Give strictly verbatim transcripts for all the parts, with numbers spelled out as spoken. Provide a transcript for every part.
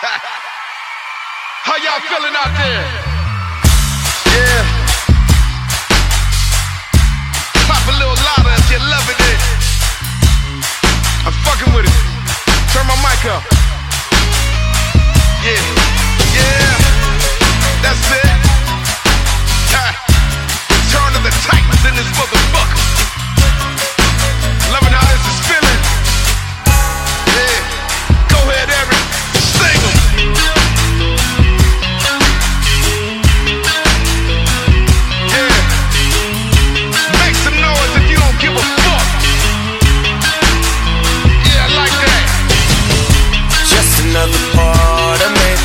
How y'all feeling out there? Yeah. Pop a little louder if you're loving it. I'm fucking with it. Turn my mic up. Yeah. Yeah. That's it. Ah. Return of the Titans in this motherfucker. Loving how this is feeling. Yeah. Go ahead, Eric. Sing 'em. Yeah. Make some noise if you don't give a fuck. Yeah, I like that. Just another part of me.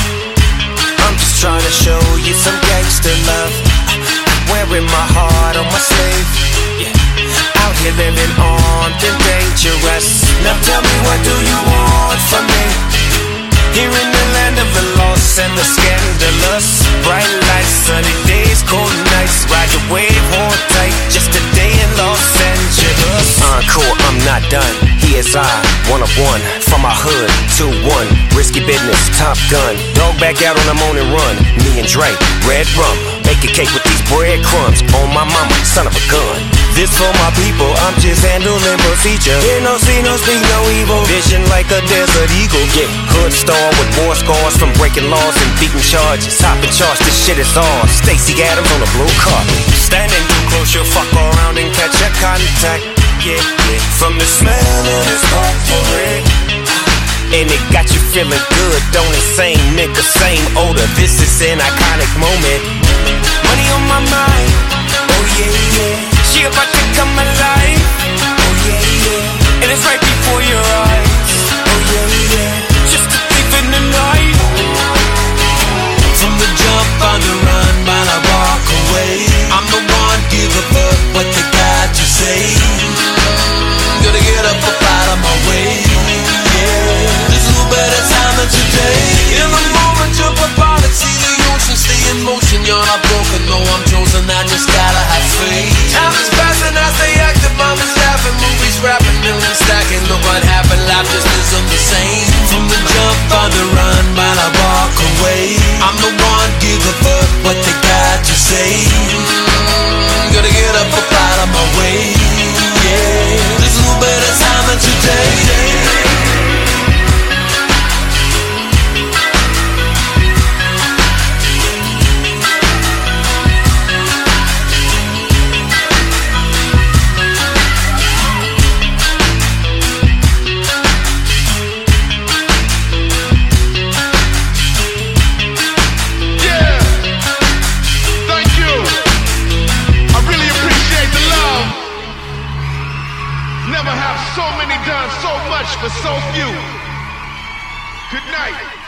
I'm just trying to show you some gangster love. Wearing my heart on my sleeve. Yeah. Out here living armed and dangerous. Now tell me, what do you want from me? Here in the land of the lost and the scandalous. Bright lights, sunny days, cold nights. Ride the wave, hold tight. Just a day in Los Angeles. Encore, I'm not done. Here's I, one of one. From my hood, two one. Risky business, Top Gun. Dog back out on the morning run. Me and Drake, red rum. Make a cake with these breadcrumbs. On my mama, son of a gun. This for my people, I'm just handling procedure. Hear no, see no, speak no evil. Vision like a desert eagle. Yeah, hood star with war scars from breaking laws and beating charges. Top in charge, this shit is ours. Stacey Adams on a blue carpet. Standing too close, you'll fuck around and catch a contact. Yeah, yeah. From the smell of this offering. And it got you feeling good, don't it? Same nigga, same odor. This is an iconic moment. Money on my mind. Oh yeah, yeah. She about to come alive. Oh yeah, yeah. And it's right before your eyes. Oh yeah, yeah. Just a thief in the night. From the jump on the run, while I walk away. I'm the one, give a fuck what they got to say. Gonna get up, up out of my way. Yeah. There's no better time than today. In the moment, jump up out and see the ocean. Stay in motion, you're not broken. No, I'm chosen, I just gotta have faith. Time is passing, I stay active. I'm just laughing, movies rapping, millions stacking. Look what happened, life just isn't the same. From the jump on the run, while I walk away. I'm the one, give a fuck what they got to say. Gotta get up, up out of my way. Yeah, there's no better time than today. Never have so many done so much for so few. Good night.